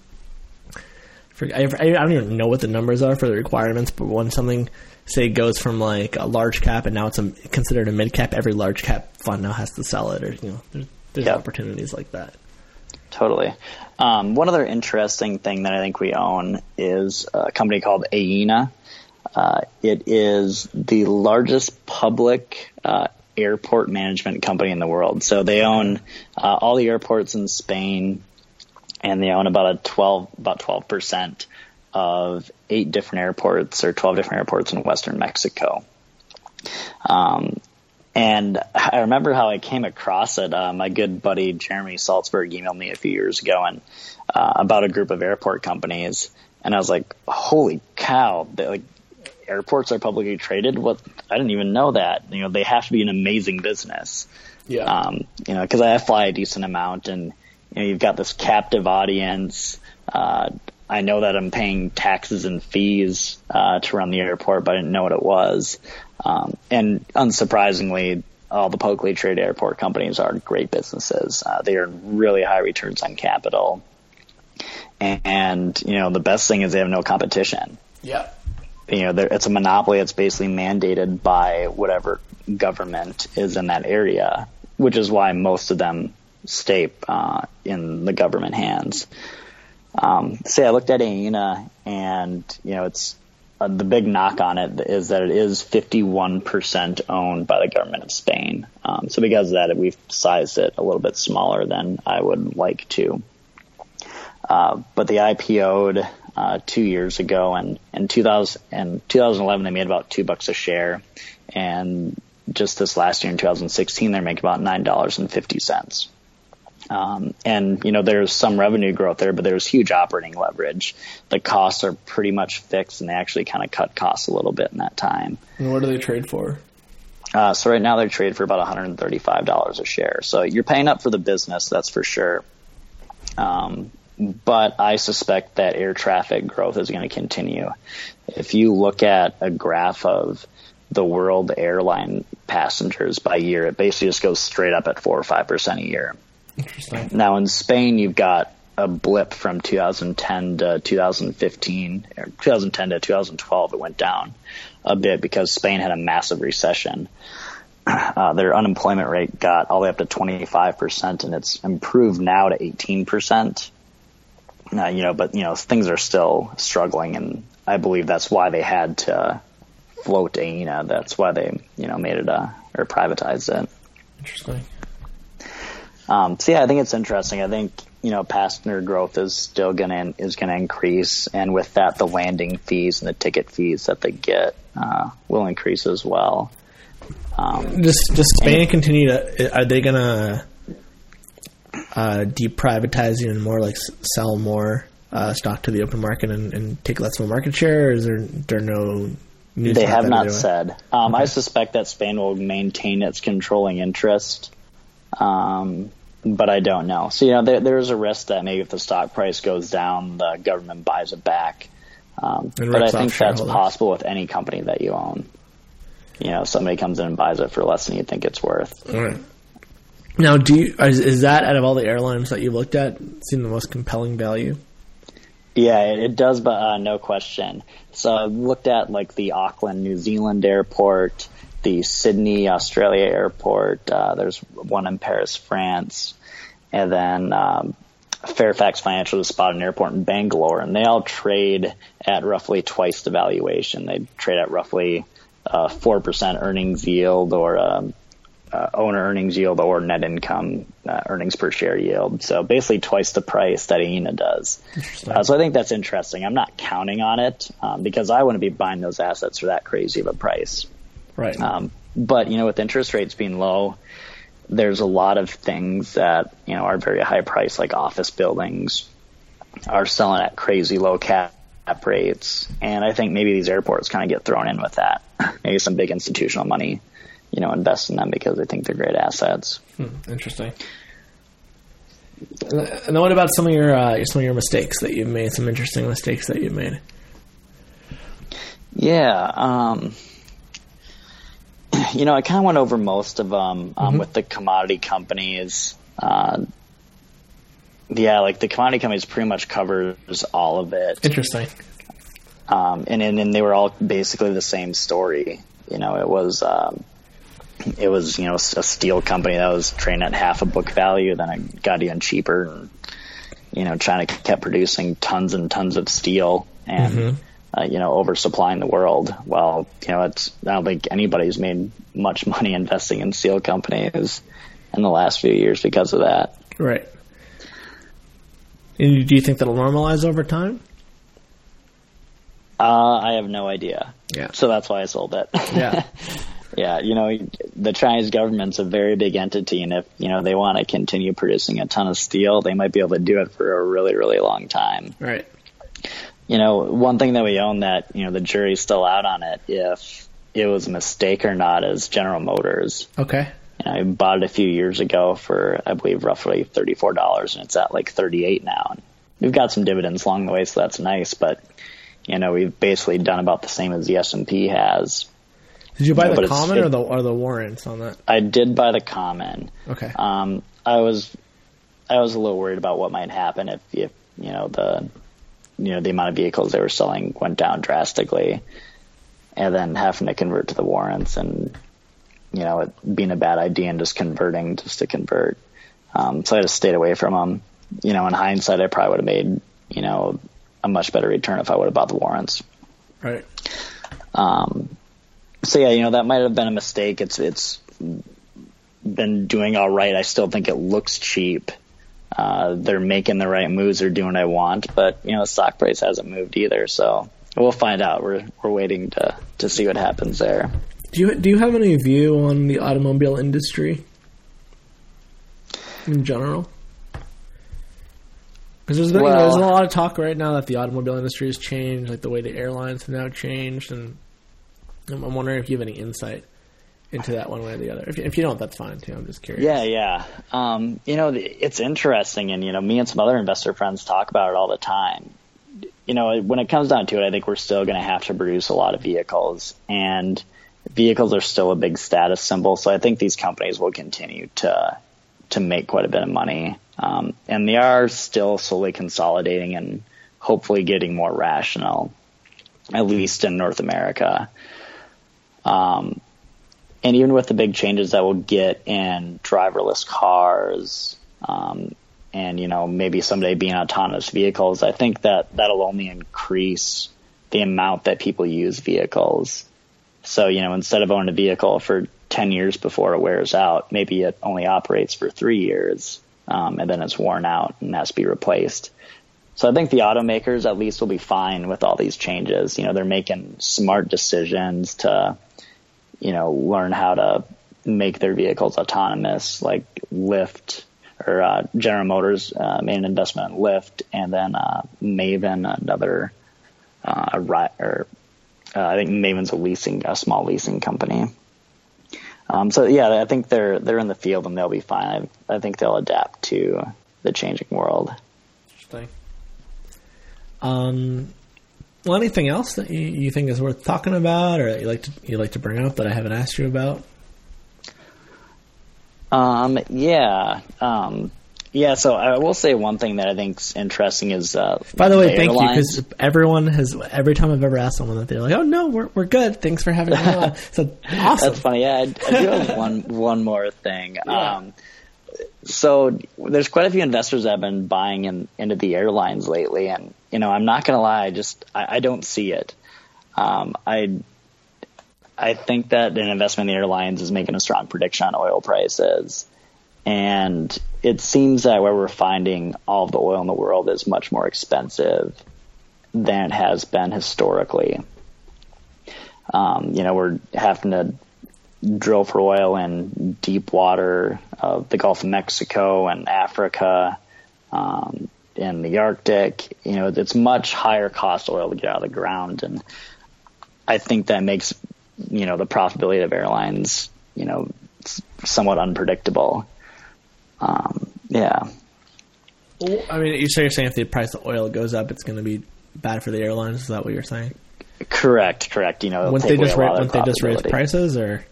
I don't even know what the numbers are for the requirements, but when something, say, goes from like a large cap and now it's a, considered a mid cap, every large cap fund now has to sell it, or you know, there's, there's yep. opportunities like that. Totally. Um, one other interesting thing that I think we own is a company called Aena. Uh, it is the largest public uh, airport management company in the world. So they own uh, all the airports in Spain. And they own about a twelve, about twelve percent of eight different airports or twelve different airports in Western Mexico. Um, and I remember how I came across it. Uh, my good buddy Jeremy Salzberg emailed me a few years ago and uh, about a group of airport companies, and I was like, "Holy cow! They, like airports are publicly traded? What? I didn't even know that. You know, they have to be an amazing business. Yeah. Um, you know, because I fly a decent amount and." You know, you've got this captive audience. Uh, I know that I'm paying taxes and fees uh, to run the airport, but I didn't know what it was. Um, and unsurprisingly, all the publicly traded airport companies are great businesses. Uh, they earn really high returns on capital. And, and, you know, the best thing is they have no competition. Yeah. You know, it's a monopoly. It's basically mandated by whatever government is in that area, which is why most of them stay uh, in the government hands. Um, say I looked at Aena, and you know, it's uh, the big knock on it is that it is fifty-one percent owned by the government of Spain. Um, so because of that, we've sized it a little bit smaller than I would like to. Uh, but they I P O'd uh, two years ago, and in two thousand, in twenty eleven they made about two bucks a share, and just this last year in two thousand sixteen they're making about nine dollars and fifty cents. Um, and, you know, there's some revenue growth there, but there's huge operating leverage. The costs are pretty much fixed, and they actually kind of cut costs a little bit in that time. And what do they trade for? Uh, so right now they're traded for about one hundred thirty-five dollars a share. So you're paying up for the business, that's for sure. Um, but I suspect that air traffic growth is going to continue. If you look at a graph of the world airline passengers by year, it basically just goes straight up at four or five percent a year. Interesting. Now in Spain, you've got a blip from two thousand ten to two thousand fifteen, or two thousand ten to two thousand twelve. It went down a bit because Spain had a massive recession. Uh, their unemployment rate got all the way up to twenty-five percent, and it's improved now to eighteen percent. Uh, you know, but you know, things are still struggling, and I believe that's why they had to float Aena. That's why they, you know, made it a, or privatized it. Interesting. Um, so yeah, I think it's interesting. I think, you know, passenger growth is still gonna is gonna increase, and with that, the landing fees and the ticket fees that they get uh, will increase as well. Um, Does does Spain continue to? Are they gonna uh, deprivatize even more, like sell more uh, stock to the open market and, and take less of a market share? Or is there there no? News they have not anyway? said. Um, okay. I suspect that Spain will maintain its controlling interest. Um, but I don't know. So, you know, there, there's a risk that maybe if the stock price goes down, the government buys it back. Um, but I think that's possible with any company that you own. You know, somebody comes in and buys it for less than you think it's worth. All right. Now, do you, is, is that out of all the airlines that you looked at, seem the most compelling value? Yeah, it, it does, but uh, no question. So I looked at like the Auckland, New Zealand airport, the Sydney, Australia airport. Uh, there's one in Paris, France, and then um, Fairfax Financial just bought an airport in Bangalore, and they all trade at roughly twice the valuation. They trade at roughly uh, four percent earnings yield, or um, uh, owner earnings yield, or net income uh, earnings per share yield. So basically twice the price that Aena does. Uh, so I think that's interesting. I'm not counting on it um, because I wouldn't be buying those assets for that crazy of a price. Right. Um, but, you know, with interest rates being low, there's a lot of things that, you know, are very high priced, like office buildings are selling at crazy low cap rates. And I think maybe these airports kind of get thrown in with that. Maybe some big institutional money, you know, invest in them because they think they're great assets. Hmm, interesting. And then what about some of your uh, some of your mistakes that you've made? Some interesting mistakes that you've made. Yeah, um, you know, I kind of went over most of them um, mm-hmm. with the commodity companies. Uh, yeah, like the commodity companies pretty much covers all of it. Interesting. Um, and, and and they were all basically the same story. You know, it was um, it was you know a steel company that was trading at half a book value, then it got even cheaper, and you know, China kept producing tons and tons of steel and. Mm-hmm. Uh, you know, oversupplying the world. Well, you know, it's, I don't think anybody's made much money investing in steel companies in the last few years because of that. Right. And do you think that'll normalize over time? Uh, I have no idea. Yeah. So that's why I sold it. Yeah. Yeah. You know, the Chinese government's a very big entity, and if, you know, they want to continue producing a ton of steel, they might be able to do it for a really, really long time. Right. You know, one thing that we own that, you know, the jury's still out on it, if it was a mistake or not, is General Motors. Okay. You know, I bought it a few years ago for, I believe, roughly thirty-four dollars, and it's at like thirty-eight now. And we've got some dividends along the way, so that's nice. But, you know, we've basically done about the same as the S and P has. Did you buy you know, the common it, or the or the warrants on that? I did buy the common. Okay. Um, I was, I was a little worried about what might happen if, if you know, the... you know, the amount of vehicles they were selling went down drastically, and then having to convert to the warrants and, you know, it being a bad idea and just converting just to convert. Um, so I just stayed away from them. You know, in hindsight, I probably would have made, you know, a much better return if I would have bought the warrants. Right. Um, so yeah, you know, that might have been a mistake. It's, it's been doing all right. I still think it looks cheap. Uh, they're making the right moves. They're doing what I want, but you know, the stock price hasn't moved either. So we'll find out. We're we're waiting to, to see what happens there. Do you do you have any view on the automobile industry in general? Because there's been well, there's a lot of talk right now that the automobile industry has changed, like the way the airlines have now changed, and I'm, I'm wondering if you have any insight into that one way or the other. If, if you don't, that's fine too. I'm just curious. Yeah, yeah. Um, you know, it's interesting, and you know, me and some other investor friends talk about it all the time. You know, when it comes down to it, I think we're still going to have to produce a lot of vehicles, and vehicles are still a big status symbol. So I think these companies will continue to to make quite a bit of money, um, and they are still slowly consolidating and hopefully getting more rational, at least in North America. Um, And even with the big changes that we'll get in driverless cars, um, and, you know, maybe someday being autonomous vehicles, I think that that'll only increase the amount that people use vehicles. So, you know, instead of owning a vehicle for ten years before it wears out, maybe it only operates for three years, um, and then it's worn out and has to be replaced. So I think the automakers at least will be fine with all these changes. You know, they're making smart decisions to, you know, learn how to make their vehicles autonomous, like Lyft or uh, General Motors uh, made an investment in Lyft, and then uh, Maven, another, uh, a, or uh, I think Maven's a leasing, a small leasing company. Um, so yeah, I think they're they're in the field and they'll be fine. I, I think they'll adapt to the changing world. Interesting. Um. Well, anything else that you, you think is worth talking about, or that you like to you like to bring up that I haven't asked you about? Um, yeah, um, yeah. So I will say one thing that I think's interesting is. Uh, By the way, the thank airlines. you, because everyone has every time I've ever asked someone that, they're like, "Oh no, we're we're good. Thanks for having me on." So awesome. That's funny. Yeah, I, I do have one one more thing. Yeah. Um, so there's quite a few investors that have been buying in, into the airlines lately, and you know, I'm not going to lie, I just I, I don't see it. Um, I I think that an investment in the airlines is making a strong prediction on oil prices, and it seems that where we're finding all of the oil in the world is much more expensive than it has been historically. Um, you know, we're having to drill for oil in deep water of the Gulf of Mexico and Africa. Um, in the Arctic. You know, it's much higher cost oil to get out of the ground. And I think that makes, you know, the profitability of airlines, you know, somewhat unpredictable. Um, yeah. Well, I mean, you say you're saying if the price of oil goes up, it's going to be bad for the airlines. Is that what you're saying? Correct, correct. You know, wouldn't they just ra- wouldn't they just raise prices, or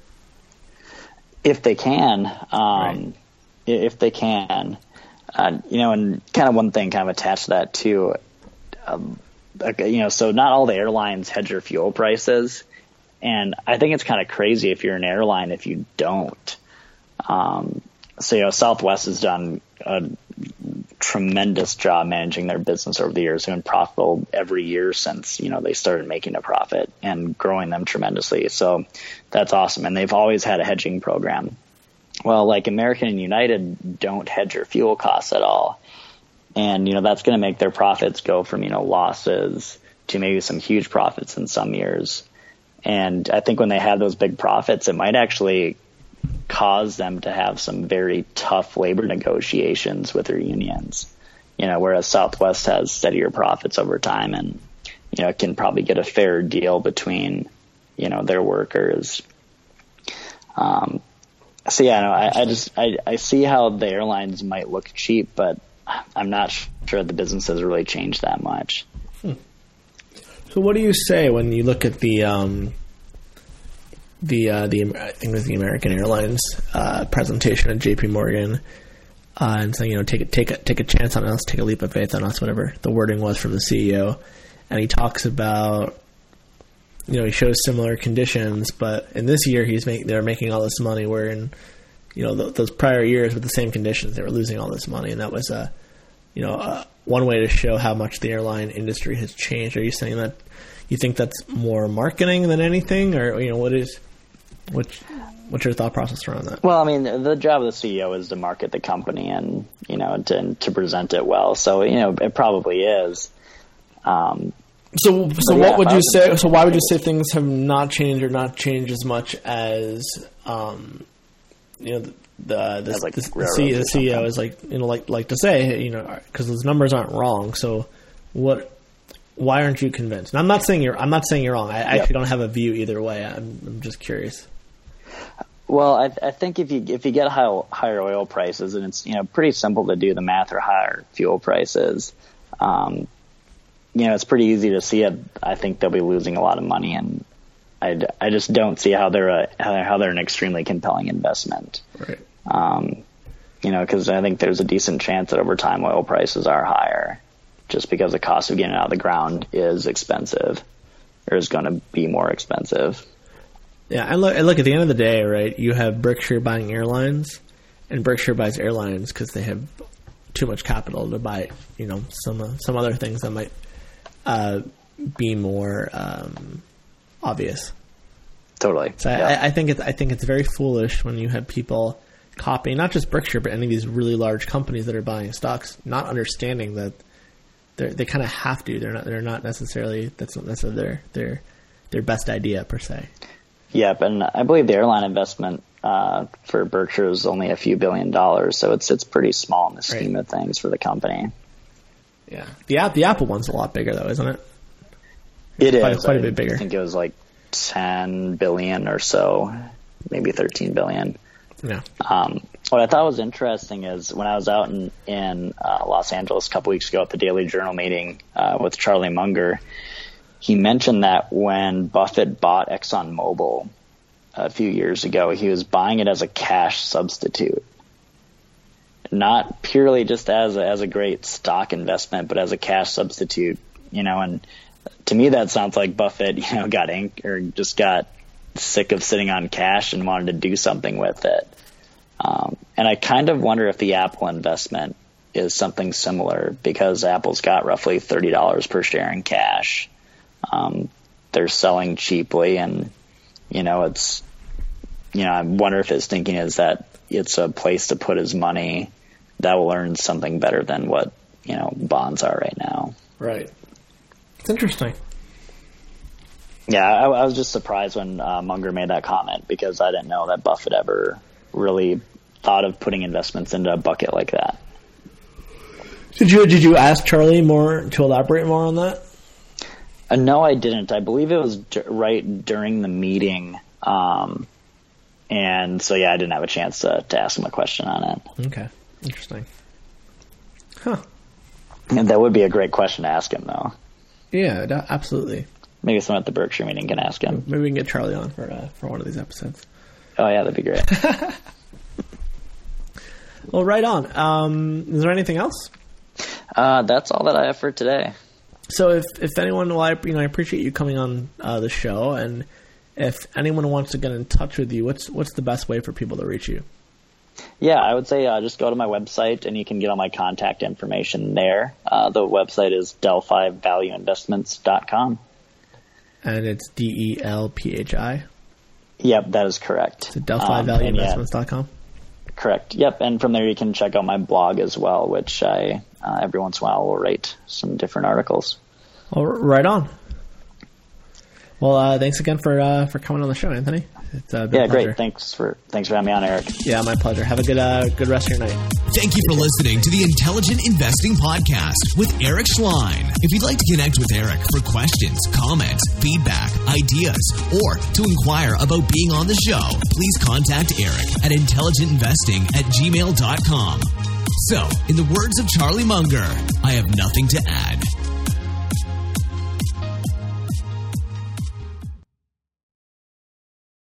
if they can, um, right. if they can, uh, you know, and kind of one thing kind of attached to that too. Um, you know, so not all the airlines hedge their fuel prices, and I think it's kind of crazy if you're an airline if you don't. Um, so you know, Southwest has done a tremendous job managing their business over the years. They've been profitable every year since, you know, they started making a profit and growing them tremendously. So that's awesome. And they've always had a hedging program. Well, like American and United don't hedge their fuel costs at all. And, you know, that's going to make their profits go from, you know, losses to maybe some huge profits in some years. And I think when they have those big profits, it might actually cause them to have some very tough labor negotiations with their unions, you know, whereas Southwest has steadier profits over time and, you know, can probably get a fair deal between, you know, their workers. Um, so yeah, no, I, I just, I, I see how the airlines might look cheap, but I'm not sure the business has really changed that much. Hmm. So what do you say when you look at the, um, the uh, the I think it was the American Airlines uh, presentation at J P Morgan, uh, and saying, you know, take a, take a take a chance on us, take a leap of faith on us, whatever the wording was from the C E O, and he talks about, you know, he shows similar conditions, but in this year he's make they're making all this money, where in, you know, th- those prior years with the same conditions they were losing all this money, and that was a, you know, uh, one way to show how much the airline industry has changed. Are you saying that you think that's more marketing than anything, or, you know, what is Which, what's your thought process around that? Well, I mean, the job of the C E O is to market the company and, you know, to to present it well. So, you know, it probably is. Um, so, so what yeah, would you say? So, why would you say things have not changed or not changed as much as, um, you know, the the, the, like the, the, the C E O is like, you know, like like to say, you know, because those numbers aren't wrong. So, what? Why aren't you convinced? And I'm not saying you're. I'm not saying you're wrong. I, I yep. actually don't have a view either way. I'm, I'm just curious. Well, I, I think if you if you get high, higher oil prices, and it's, you know, pretty simple to do the math, or higher fuel prices, um, you know, it's pretty easy to see it. I think they'll be losing a lot of money, and I, I just don't see how they're a how they're an extremely compelling investment. Right. Um, you know, because I think there's a decent chance that over time oil prices are higher, just because the cost of getting it out of the ground is expensive, or is going to be more expensive. Yeah, and look, and look, at the end of the day, right, you have Berkshire buying airlines, and Berkshire buys airlines because they have too much capital to buy, you know, some uh, some other things that might uh, be more um, obvious. Totally. So yeah. I, I think it's I think it's very foolish when you have people copying not just Berkshire, but any of these really large companies that are buying stocks, not understanding that they they kind of have to. They're not they're not necessarily that's not necessarily their their their best idea per se. Yep, and I believe the airline investment uh, for Berkshire is only a few billion dollars, so it's it's pretty small in the scheme right. of things for the company. Yeah, the app the Apple one's a lot bigger though, isn't it? It quite, is quite I a bit bigger. I think it was like ten billion or so, maybe thirteen billion. Yeah. Um, what I thought was interesting is when I was out in in uh, Los Angeles a couple weeks ago at the Daily Journal meeting uh, with Charlie Munger. He mentioned that when Buffett bought ExxonMobil a few years ago, he was buying it as a cash substitute, not purely just as a, as a great stock investment, but as a cash substitute. You know, and to me that sounds like Buffett, you know, got ink or just got sick of sitting on cash and wanted to do something with it. Um, and I kind of wonder if the Apple investment is something similar, because Apple's got roughly thirty dollars per share in cash. Um, they're selling cheaply, and, you know, it's, you know, I wonder if his thinking is that it's a place to put his money that will earn something better than what, you know, bonds are right now. Right. It's interesting. Yeah, I, I was just surprised when uh, Munger made that comment, because I didn't know that Buffett ever really thought of putting investments into a bucket like that. Did you did you ask Charlie more to elaborate more on that? Uh, no, I didn't. I believe it was d- right during the meeting. Um, and so, yeah, I didn't have a chance to, to ask him a question on it. Okay. Interesting. Huh. And that would be a great question to ask him, though. Yeah, that, absolutely. Maybe someone at the Berkshire meeting can ask him. Maybe we can get Charlie on for uh, for one of these episodes. Oh, yeah, that'd be great. Well, right on. Um, is there anything else? Uh, that's all that I have for today. So if, if anyone, well, I, you know, I appreciate you coming on uh, the show, and if anyone wants to get in touch with you, what's what's the best way for people to reach you? Yeah, I would say uh, just go to my website, and you can get all my contact information there. Uh, the website is delphi value investments dot com. And it's D E L P H I? Yep, that is correct. So delphi value investments dot com? Um, yeah, correct. Yep, and from there you can check out my blog as well, which I uh, every once in a while will write some different articles. Well, right on. Well, uh, thanks again for uh, for coming on the show, Anthony. It's uh, been yeah, a pleasure. great. Thanks for thanks for having me on, Eric. Yeah, my pleasure. Have a good uh, good rest of your night. Thank you for listening to the Intelligent Investing Podcast with Eric Schlein. If you'd like to connect with Eric for questions, comments, feedback, ideas, or to inquire about being on the show, please contact Eric at intelligent investing at gmail dot com. So, in the words of Charlie Munger, I have nothing to add.